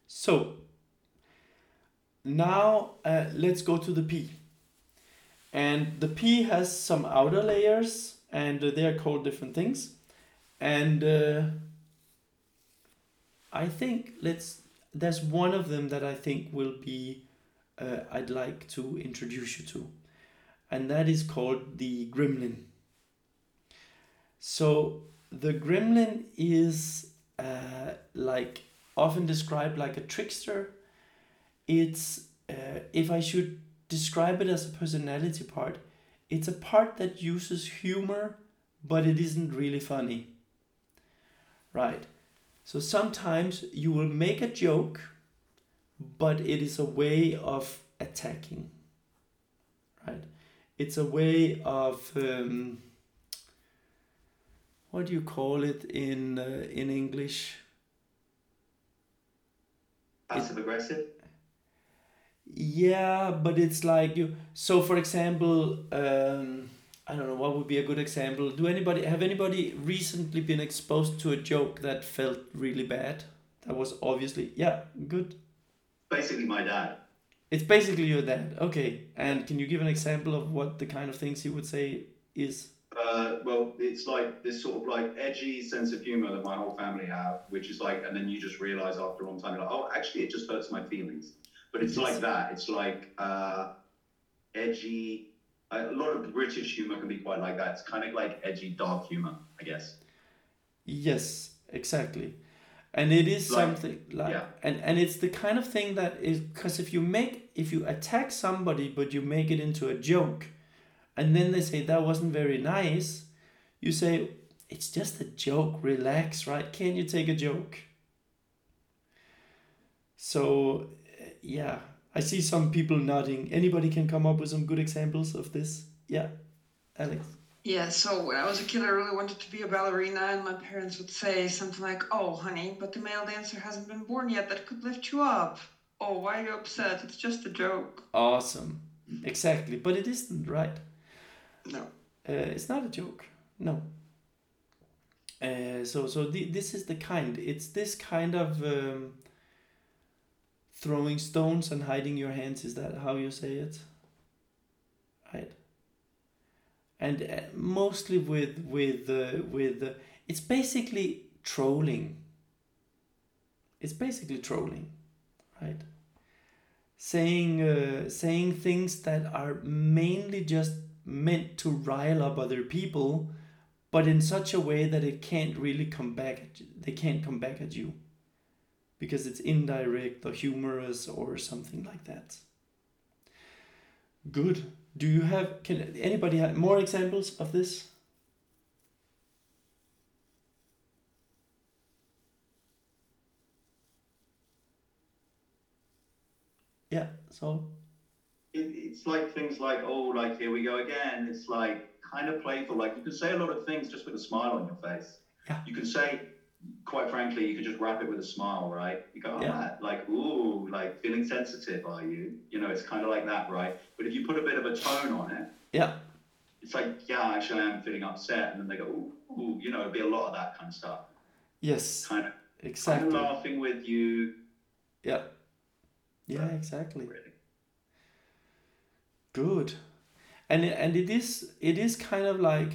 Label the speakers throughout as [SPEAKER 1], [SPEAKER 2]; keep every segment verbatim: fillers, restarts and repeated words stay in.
[SPEAKER 1] So now uh, let's go to the P. And the P has some outer layers, and uh, they are called different things. And uh, I think let's. There's one of them that I think will be. Uh, I'd like to introduce you to, and that is called the gremlin. So the gremlin is uh, like often described like a trickster. It's uh, if I should describe it as a personality part, it's a part that uses humor, but it isn't really funny. Right. So sometimes you will make a joke, but it is a way of attacking. Right. It's a way of um, what do you call it in uh, in English?
[SPEAKER 2] Passive aggressive.
[SPEAKER 1] Yeah, but it's like you. So, for example, um, I don't know what would be a good example. Do anybody have anybody recently been exposed to a joke that felt really bad? That was obviously yeah, good.
[SPEAKER 2] Basically, my dad.
[SPEAKER 1] It's basically your dad. Okay, and can you give an example of what the kind of things he would say is?
[SPEAKER 2] Uh, well, it's like this sort of like edgy sense of humor that my whole family have, which is like, and then you just realize after a long time, you're like, oh, actually, it just hurts my feelings. But it's like
[SPEAKER 1] Yes.
[SPEAKER 2] that. It's like uh, edgy. A lot of British humor can be quite like that. It's kind of like edgy, dark humor, I guess.
[SPEAKER 1] Yes, exactly. And it is
[SPEAKER 2] Like,
[SPEAKER 1] something like
[SPEAKER 2] yeah,
[SPEAKER 1] and and it's the kind of thing that is because if you make if you attack somebody but you make it into a joke and then they say that wasn't very nice, you say it's just a joke, relax, right? Can you take a joke? So uh, yeah, I see some people nodding. Anybody can come up with some good examples of this? Yeah, Alex.
[SPEAKER 3] Yeah, so when I was a kid, I really wanted to be a ballerina, and my parents would say something like, "Oh, honey, but the male dancer hasn't been born yet that could lift you up. Oh, why are you upset? It's just a joke."
[SPEAKER 1] Awesome. Exactly, but it isn't, right?
[SPEAKER 3] No.
[SPEAKER 1] Uh, it's not a joke. No. Uh, so so the, this is the kind. It's this kind of um, throwing stones and hiding your hands. Is that how you say it? Right. And uh, mostly with with uh, with uh, it's basically trolling. It's basically trolling, right? Saying uh, saying things that are mainly just meant to rile up other people, but in such a way that it can't really come back. At you. They can't come back at you because it's indirect or humorous or something like that. Good. Do you have? Can anybody have more examples of this? Yeah. So.
[SPEAKER 2] it, it's like things like, oh, like here we go again. It's like kind of playful. Like you can say a lot of things just with a smile on your face.
[SPEAKER 1] Yeah.
[SPEAKER 2] You can say, quite frankly, you could just wrap it with a smile, right? You go, oh,
[SPEAKER 1] Yeah.
[SPEAKER 2] Matt, like, ooh, like feeling sensitive, are you? You know, it's kind of like that, right? But if you put a bit of a tone on it,
[SPEAKER 1] Yeah.
[SPEAKER 2] it's like, yeah, actually, I am feeling upset. And then they go, ooh, ooh, you know, it'd be a lot of that kind of stuff.
[SPEAKER 1] Yes.
[SPEAKER 2] Kind of, kind of
[SPEAKER 1] Exactly.
[SPEAKER 2] laughing with you.
[SPEAKER 1] Yeah. Yeah.
[SPEAKER 2] But
[SPEAKER 1] Exactly.
[SPEAKER 2] really,
[SPEAKER 1] Good. And it, and it is it is kind of like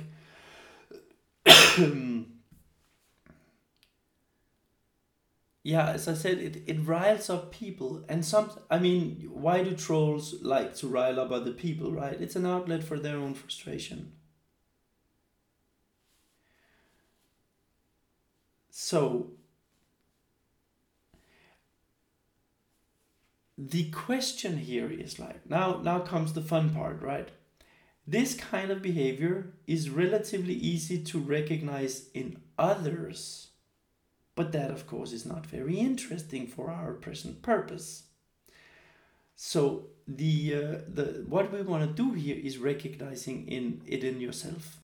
[SPEAKER 1] yeah, as I said, it, it riles up people. And some, I mean, why do trolls like to rile up other people, right? It's an outlet for their own frustration. So, the question here is like, now, now comes the fun part, right? This kind of behavior is relatively easy to recognize in others, but that, of course, is not very interesting for our present purpose. So the uh, the what we want to do here is recognizing in it in yourself.